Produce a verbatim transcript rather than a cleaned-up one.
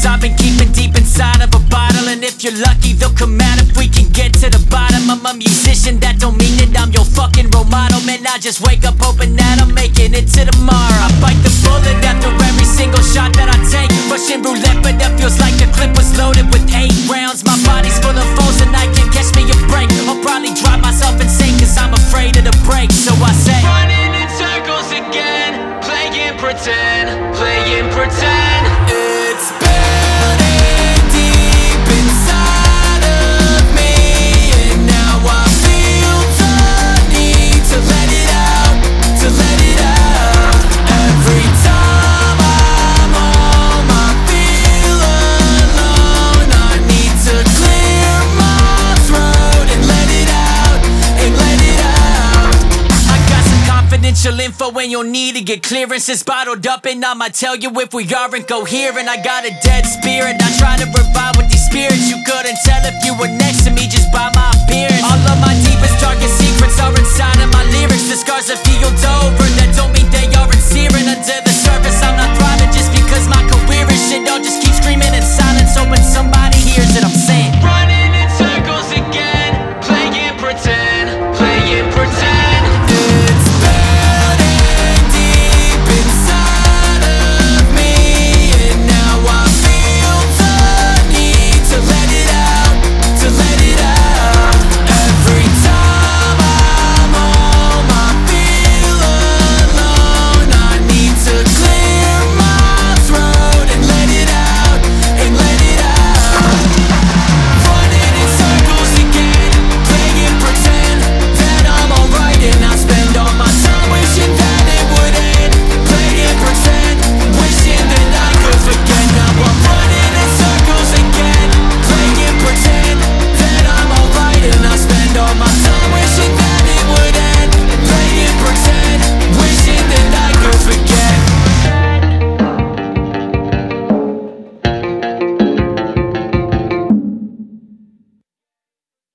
I've been keeping deep inside of a bottle. And if you're lucky, they'll come out if we can get to the bottom. I'm a musician, that don't mean that I'm your fucking role model. Man, I just wake up hoping that I'm making it to tomorrow. I bite the bullet after every single shot that I take. Russian roulette, but that feels like the clip was loaded with eight rounds. My body's full of foes and I can't catch me a break. I'll probably drive myself insane cause I'm afraid of the break. So I say, running in circles again, playing pretend, playing pretend. It's building deep inside of me, and now I feel the need to let it out, to let it out. Every time I'm home I feel alone. I need to clear my throat and let it out, and let it out. I got some confidential info and you'll need to get clearance. It's bottled up and I'ma tell you if we aren't coherent. I got a dead spirit, I try to revive with these spirits. You couldn't tell if you were next to me just by my appearance. All of my deepest, darkest secrets are inside of my lyrics. The scars have healed over